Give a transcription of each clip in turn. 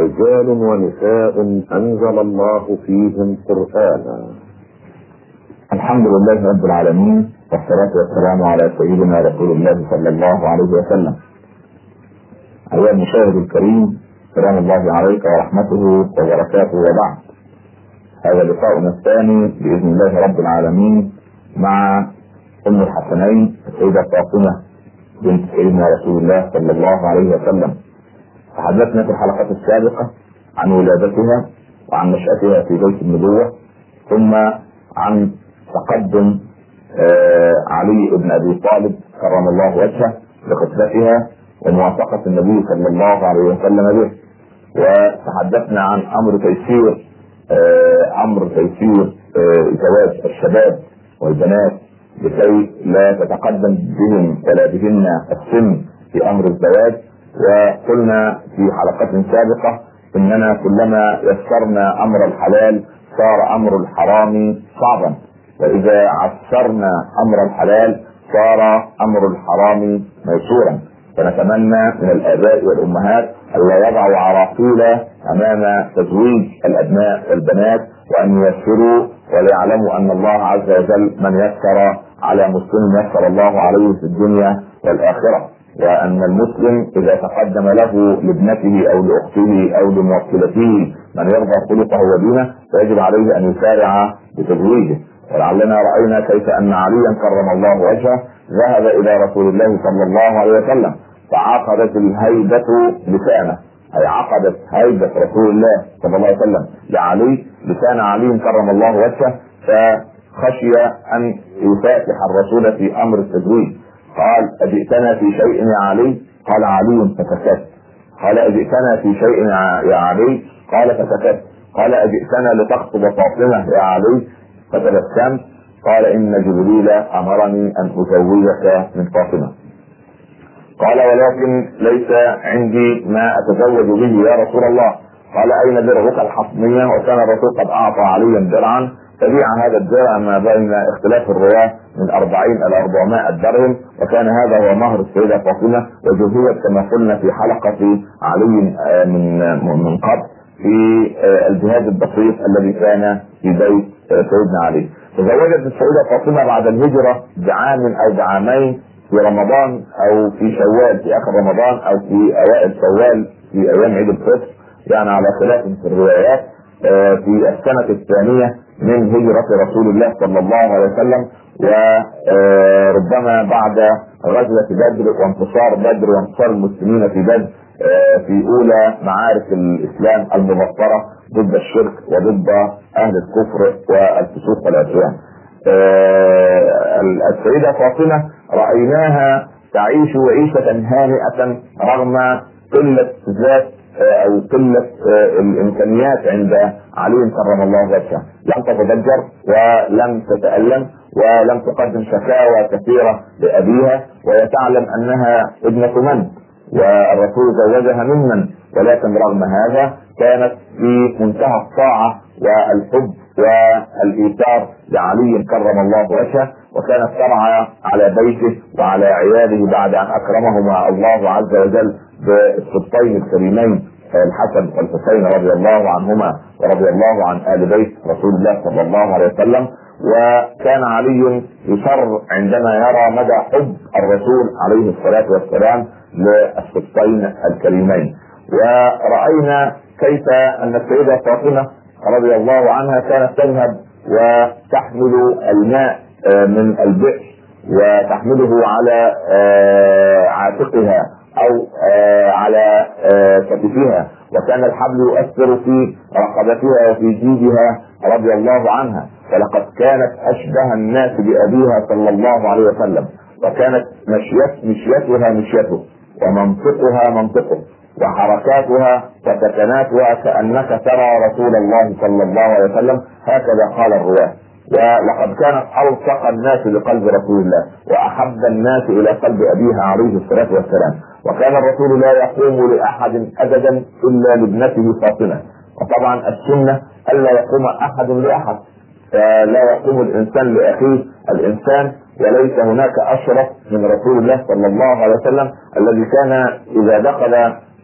رجال ونساء أنزل الله فيهم قرآنا. الحمد لله رب العالمين، والصلاة والسلام على سيدنا رسول الله صلى الله عليه وسلم. أيها المشاهد الكريم، سلام الله عليك ورحمته وبركاته، وبعد. هذا لقاؤنا الثاني بإذن الله رب العالمين مع أم الحسنين السيدة فاطمة بنت سيدنا رسول الله صلى الله عليه وسلم. تحدثنا في الحلقات السابقة عن ولادتها وعن نشأتها في بيت النبوة، ثم عن تقدم علي بن أبي طالب كرم الله وجهه لخطبتها وموافقة النبي صلى الله عليه وسلم به، وتحدثنا عن أمر تيسير زواج الشباب والبنات لكي لا تتقدم بهم ولا بهن السن في أمر الزواج. وقلنا في حلقات سابقة إننا كلما يسرنا أمر الحلال صار أمر الحرام صعبا، وإذا عسرنا أمر الحلال صار أمر الحرام ميسورا. فنتمنى من الآباء والأمهات ألا يضعوا عراقيل أمام تزويج الأبناء والبنات، وأن ييسروا وليعلموا أن الله عز وجل من يسر على مسلم يسر الله عليه في الدنيا والآخرة، وأن المسلم إذا تقدم له لابنته أو لأخته أو لموكلته من يرضى خلقه ودينه فيجب عليه أن يسارع بتزويجه. ولعلنا رأينا كيف أن عليا كرم الله وجهه ذهب إلى رسول الله صلى الله عليه وسلم فعقدت الهيبة لسانه، أي عقدت هيبة رسول الله صلى الله عليه وسلم لعلي لسان علي كرم الله وجهه، فخشي أن يفاتح الرسول في أمر التزويج. قال: أجئتنا في شيء يا علي؟ قال علي فسكت. قال: أجئتنا في شيء يا علي؟ قال فسكت. قال: أجئتنا لتخطب فاطمة يا علي؟ فتبسمت. قال: إن جبريل أمرني أن أزوجك من فاطمة. قال: ولكن ليس عندي ما أتزوج به يا رسول الله. قال: أين درعك الحصنية؟ وكان الرسول قد أعطى عليا درعا، فبيع هذا الدرع ما بين اختلاف الرواة من 40 إلى 400 درهم، وكان هذا هو مهر السيدة فاطمة، وجهزت كما قلنا في حلقة علي من قبل في الجهاد البسيط الذي كان في بيت سيدنا علي. تزوجت السيدة فاطمة بعد الهجرة بعام أو بعامين في رمضان أو في شوال في آخر رمضان أو في أوائل شوال في أيام عيد الفطر، يعني على خلاف في الروايات، في السنة الثانية من هجرة رسول الله صلى الله عليه وسلم، وربما بعد غزوة بدر وانتصار بدر وانتصار المسلمين في بدر في أولى معارك الإسلام المبطرة ضد الشرك وضد أهل الكفر والفسوق والعصيان. السيدة فاطمة رأيناها تعيش عيشة هانئة رغم قلة ذات أو قلة الإمكانيات عند علي كرم الله وجهه. لم تتضجر ولم تتألم ولم تقدم شكاوى كثيرة لأبيها، وهي تعلم أنها ابنة من والرسول زوجها ممن، ولكن رغم هذا كانت في منتهى الطاعة والحب والإيثار لعلي كرم الله وجهه، وكانت ترعى على بيته وعلى عياله بعد أن أكرمهما الله عز وجل بالسبطين الكريمين الحسن والحسين رضي الله عنهما ورضي الله عن آل بيت رسول الله صلى الله عليه وسلم. وكان علي يسر عندما يرى مدى حب الرسول عليه الصلاة والسلام للسبطين الكريمين. ورأينا كيف أن السيدة فاطمة رضي الله عنها كانت تذهب وتحمل الماء من البئر وتحمله على عاتقها أو على كتفها، وكان الحبل يؤثر في رقبتها وفي جيدها رضي الله عنها، فلقد كانت أشبه الناس بأبيها صلى الله عليه وسلم، وكانت مشيتها مشيته ومنطقها منطقه وحركاتها وسكناتها كأنك ترى رسول الله صلى الله عليه وسلم، هكذا قال الرواة. ولقد كانت ألصق الناس لقلب رسول الله وأحب الناس إلى قلب أبيها عليه الصلاة والسلام، وكان الرسول لا يقوم لأحد أبدا إلا لابنته فاطمة. وطبعا السنة ألا يقوم أحد لأحد، لا يقوم الإنسان لأخيه الإنسان، وليس هناك أشرف من رسول الله صلى الله عليه وسلم الذي كان إذا دخل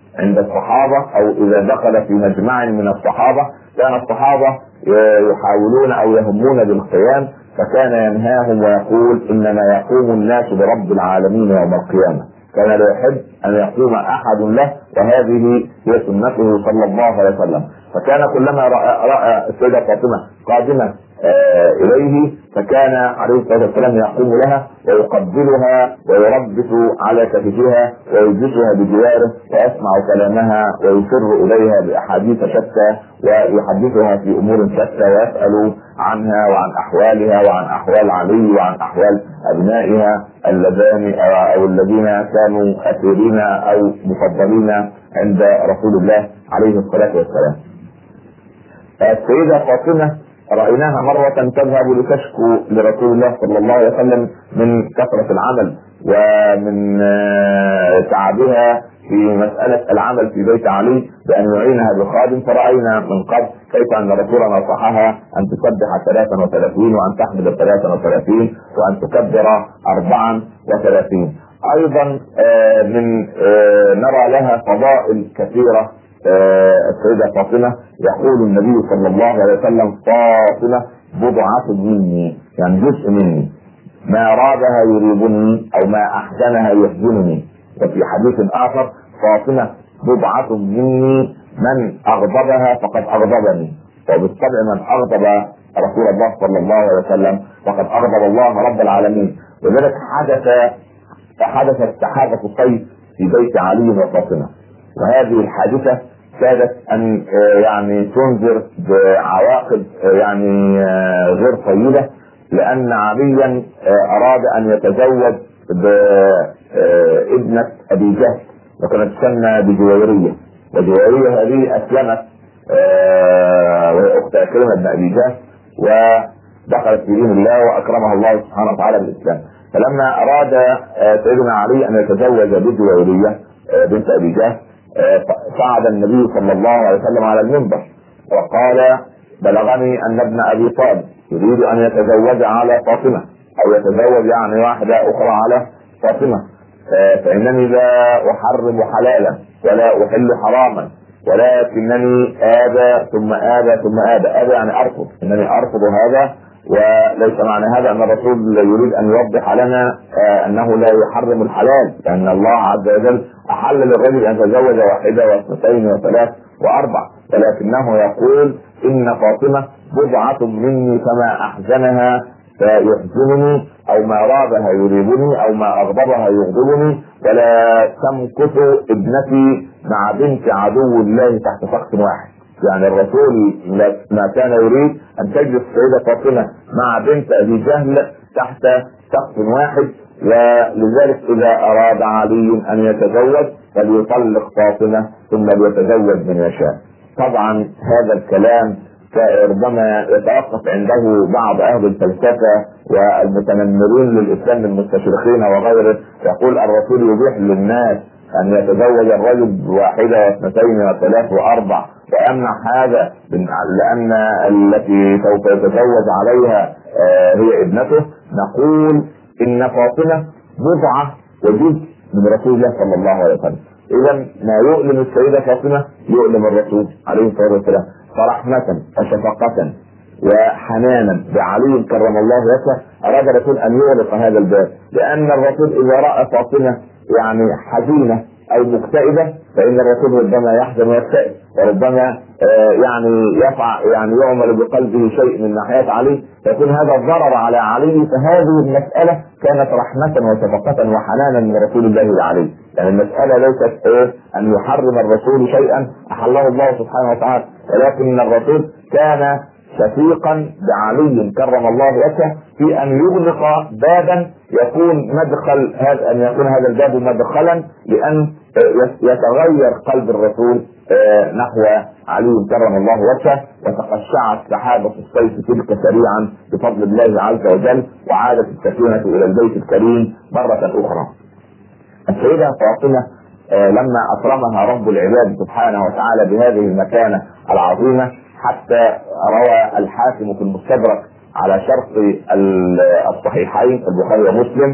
عند الصحابة أو إذا دخل في مجمع من الصحابة كان الصحابة يحاولون أو يهمون بالقيام، فكان ينهاهم ويقول إنما يقوم الناس برب العالمين يوم القيامة. كان لا يحب أن يقوم أحد له، وهذه هي سنته صلى الله عليه وسلم. فكان كلما رأى السيدة فاطمة قادمة إليه فكان عليه الصلاة والسلام يقوم لها ويقبلها ويربط على كتفها ويجلسها بجواره ويسمع كلامها ويسر إليها بأحاديث شتى ويحدثها في أمور شتى ويسأل عنها وعن أحوالها وعن أحوال علي وعن أحوال أبنائها اللذان أو الذين كانوا أسيرين أو مفضلين عند رسول الله عليه الصلاة والسلام. السيدة فاطمة رأيناها مرة تذهب لتشكو لرسول الله صلى الله عليه وسلم من كثرة العمل ومن تعبها في مسألة العمل في بيت علي بأن يعينها بخادم، فرأينا من قبل كيف أن رسولنا نصحها أن تسبح 33 وأن تحمد 33 وأن تكبر 34. أيضا من نرى لها فضائل كثيرة. السيدة فاطمة يقول النبي صلى الله عليه وسلم فاطمة بضعة مني، يعني جزء مني، ما رابها يريبني أو ما أحزنها يحزنني. وفي حديث آخر فاطمة بضعة مني من أغضبها فقد أغضبني. وبالطبع من أغضب رسول الله صلى الله عليه وسلم فقد أغضب الله رب العالمين. لذلك حدثت سحابة الصيف في بيت علي وفاطمة، وهذه الحادثة كادت أن يعني تنذر بعواقب يعني غير طيبة، لأن عليا أراد أن يتزوج بابنة أبي جهل وكانت تسمى بجويرية، وجويرية هذه أسلمت وهي أخت عكرمة بن أبي جهل ودخلت في دين الله وأكرمها الله سبحانه وتعالى بالإسلام. فلما أراد سيدنا علي أن يتزوج بجويرية بنت أبي جهل صعد النبي صلى الله عليه وسلم على المنبر وقال بلغني أن ابن أبي طالب يريد أن يتزوج على فاطمة أو يتزوج يعني واحدة أخرى على فاطمة، فإنني لا أحرم حلالا ولا أحل حراما ولكنني آبى ثم آبى ثم آبى. آبى يعني أرفض، إنني أرفض هذا، وليس معنى هذا أن الرسول يريد أن يوضح لنا أنه لا يحرم الحلال، لأن الله عز وجل أحل للرجل أن يتزوج واحدة واثنتين وثلاث وأربع، ولكنه يقول إن فاطمة بضعة مني فما أحزنها فيحزنني أو ما رابها يريبني أو ما أغضبها يغضبني، ولا تمكث ابنتي مع بنت عدو الله تحت سقف واحد. يعني الرسول ما كان يريد أن تجلس السيدة فاطمة مع بنت أبي جهل تحت سقف واحد، ولذلك إذا أراد علي أن يتزوج فليطلق فاطمة ثم ليتزوج من يشاء. طبعا هذا الكلام ربما يتوقف عنده بعض أهل الفلسفة والمتنمرين للإسلام المستشرقين وغيره، يقول الرسول يبيح للناس أن يتزوج الرجل واحدة واثنتين وثلاث وأربع ويمنع هذا لأن التي سوف يتزوج عليها هي ابنته. نقول إن فاطمة بضعة وجزء من رسول الله صلى الله عليه وسلم. إذا ما يؤلم السيدة فاطمة يؤلم الرسول عليه الصلاة والسلام، فرحمة وشفقة وحنانا بعلي كرم الله وجهه أراد الرسول أن يغلق هذا الباب، لأن الرسول إذا رأى فاطمة يعني حزينة أو مكتئبة فإن الرسول ربما يحزن ويكتئب، وربما يعني يعمل بقلبه شيء من ناحية علي فيكون هذا ضرر على علي. فهذه المسألة كانت رحمة وشفقة وحنانا من رسول الله لعلي، يعني المسألة ليست أن يحرم الرسول شيئا أحله الله سبحانه وتعالى، ولكن الرسول كان شفيقا بعلي كرم الله وجهه في أن يغلق بابا يكون مدخل هذا، أن يكون هذا الباب مدخلا لأن يتغير قلب الرسول نحو علي كرم الله وجهه، وتقشعت سحابة الصيف تلك سريعا بفضل الله عز وجل، وعادت السكينة إلى البيت الكريم مرة أخرى. السيدة فاطمة لما أكرمها رب العباد سبحانه وتعالى بهذه المكانة العظيمة حتى روى الحاكم في المستدرك على شرط الصحيحين البخاري ومسلم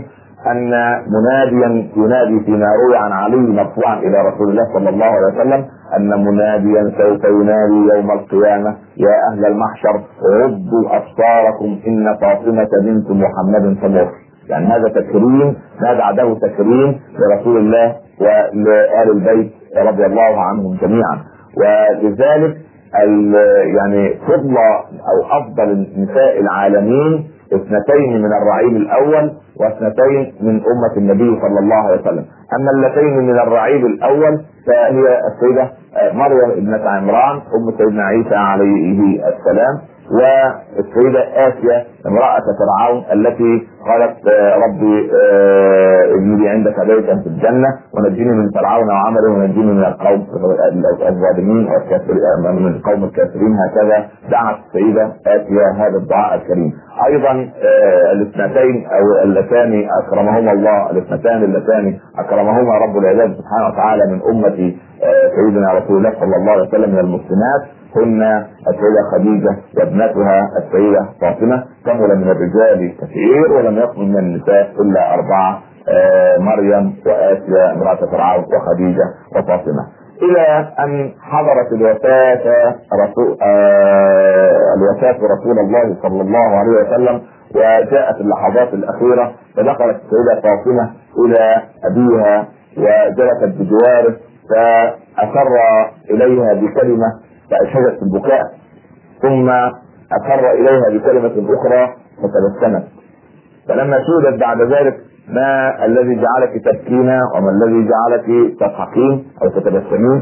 ان مناديا ينادي فيما روي عن علي مرفوعا الى رسول الله صلى الله عليه وسلم ان مناديا سوف ينادي يوم القيامه يا اهل المحشر ردوا ابصاركم ان فاطمه بنت محمد تمر. يعني هذا تكريم ما بعده تكريم لرسول الله ولآل البيت رضي الله عنهم جميعا. ولذلك يعني فضل او افضل نساء العالمين اثنتين من الرعيل الاول واثنتين من امه النبي صلى الله عليه وسلم. اما اللتين من الرعيل الاول فهي السيده مريم ابنه عمران ام سيدنا عيسى عليه السلام، والسيده آسيا امراه فرعون التي قالت ربي ابن لي عندك بيتا في الجنه ونجيني من فرعون وعمله ونجيني من القوم الظالمين من القوم الكافرين. هكذا دعت السيده آسيا هذا الدعاء الكريم. ايضا الاثنتين او اللتان اكرمهما الله، الاثنتان اللتان اكرمهما رب العباد سبحانه وتعالى من امه سيدنا رسول الله صلى الله عليه وسلم من المسلمات هن السيده خديجه وابنتها السيده فاطمه. كمل من الرجال كثير ولم يكن من النساء الا 4، مريم وآسيا امراه فرعون وخديجه وفاطمه. الى ان حضرت الوفاه رسول الله صلى الله عليه وسلم وجاءت اللحظات الاخيره، فدخلت السيده فاطمه الى ابيها وجلست بجواره فأسر إليها بكلمة فأشهدت البكاء، ثم أسر إليها بكلمة أخرى فتبسمت. فلما سئلت بعد ذلك ما الذي جعلك تبكين وما الذي جعلك تضحكين أو تتبسمين،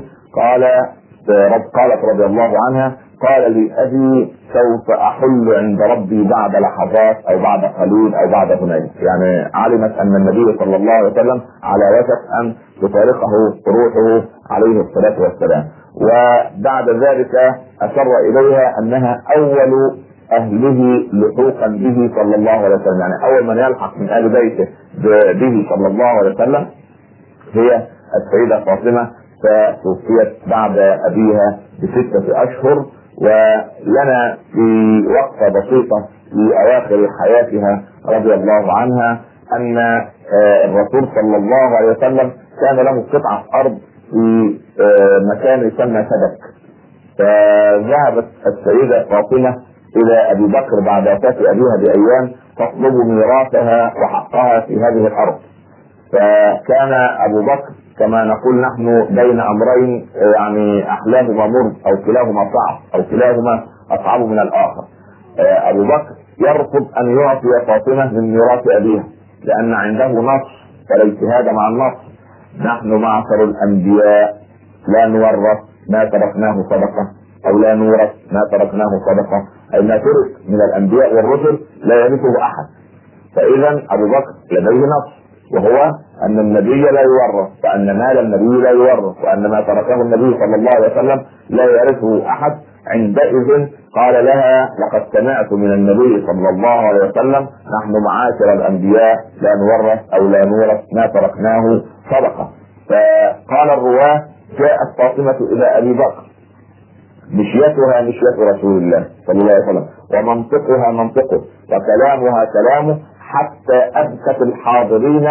قالت رضي الله عنها قال لي أبي سوف أحل عند ربي بعد لحظات أو بعد قليل أو بعد هنين. يعني علمت أن النبي صلى الله عليه وسلم على وشك أن تفارقه روحه عليه الصلاة والسلام. وبعد ذلك أسر إليها أنها أول أهله لحوقا به صلى الله عليه وسلم، يعني أول من يلحق من أهل بيته به صلى الله عليه وسلم هي السيدة فاطمة، فتوفيت بعد أبيها ب6 أشهر. ولنا في وقفة بسيطة في أواخر حياتها رضي الله عنها أن الرسول صلى الله عليه وسلم كان له قطعة أرض في مكان يسمى سبك، فذهبت السيدة فاطمة إلى أبي بكر بعد وفاة أبيها بأيام تطلب ميراثها وحقها في هذه الأرض. فكان أبو بكر كما نقول نحن بين أمرين، يعني أحلاهما مر أو كلاهما صعب أو كلاهما أصعب من الآخر. أبو بكر يرفض أن يعطي فاطمة من ميراث أبيها لأن عنده نص ولا اجتهاد مع النص. نحن معشر الأنبياء لا نورث ما تركناه صدقة أو لا نورث ما تركناه صدقة، أي ما ترك من الأنبياء والرسل لا يرثه أحد. فإذا أبو بكر لديه نص وهو أن النبي لا يورث، وأن مال النبي لا يورث، وأن ما تركه النبي صلى الله عليه وسلم لا يرثه أحد. عندئذ قال لها لقد سمعت من النبي صلى الله عليه وسلم نحن معاشر الأنبياء لا نورث أو لا نورث ما تركناه صدقة. فقال الرواة جاءت فاطمة إلى أبي بكر مشيتها مشية رسول الله صلى الله عليه وسلم ومنطقها منطقه وكلامها كلامه، حتى أبكت الحاضرين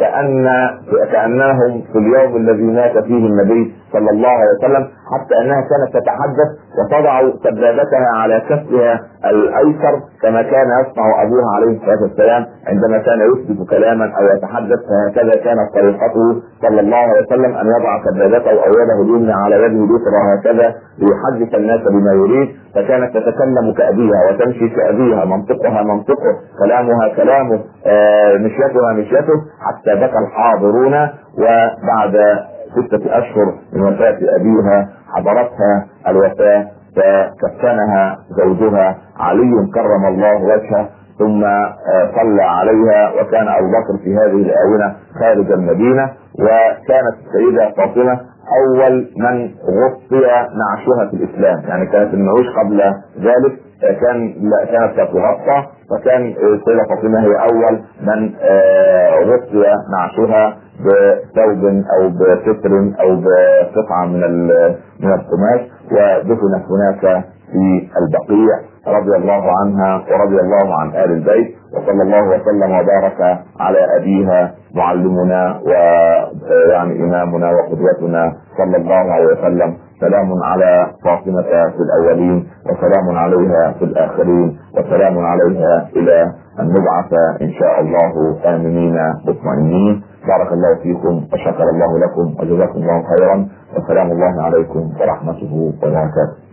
كأنهم في اليوم الذي مات فيه النبي صلى الله عليه وسلم، حتى أنها كانت تتحدث وتضع سبابتها على كفها الأيسر كما كان يصنع أبوها عليه الصلاة والسلام عندما كان يثبت كلاما أو يتحدث، فهكذا كانت طريقته صلى الله عليه وسلم أن يضع سبابته أو يده اليمنى على يده اليسرى هكذا ليحدث الناس بما يريد. فكانت تتكلم كأبيها وتمشي كأبيها، منطقها منطقه، كلامها كلامه، مشيتها مشيته، حتى بكى الحاضرون. وبعد 6 أشهر من وفاة أبيها حضرتها الوفاة فكفنها زوجها علي كرم الله وجهه ثم صلى عليها. وكان أبو بكر في هذه الآونة خارج المدينة، وكانت السيدة فاطمة أول من غطي نعشها في الإسلام، يعني كانت النعوش قبل ذلك كانت تتغطى، فكان السيدة فاطمة هي أول من غطي نعشها بثوب أو بستر أو بقطعة من القماش، ودفنت هناك في البقيع رضي الله عنها ورضي الله عن آل البيت. وصلى الله وسلم وبارك على ابيها معلمنا ويعني امامنا وقدوتنا صلى الله عليه وسلم. سلام على فاطمة في الاولين، وسلام عليها في الاخرين، وسلام عليها الى ان نبعث ان شاء الله امنين مطمئنين. بارك الله فيكم وشكر الله لكم وجزاكم الله خيرا، وسلام الله عليكم ورحمته وبركاته.